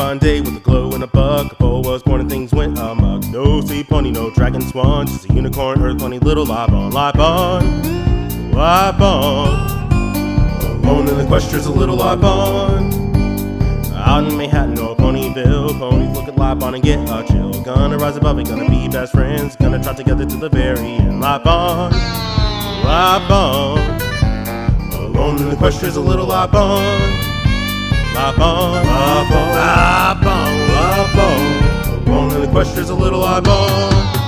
fine day with a glow and a buck. A foal was born and things went amok. No sea pony, no dragon swan, just a unicorn, earth pony, little Libon, Libon, Libon. Alone in the equestria's a little Libon. Out in Manhattan or Ponyville, ponies look at Libon and get a chill. Gonna rise above it, gonna be best friends, gonna try together to the very end. Libon, Libon. Alone in the equestria's a little Libon. Libon, Libon, Libon, Libon. Alone in the equestria's a little Libon.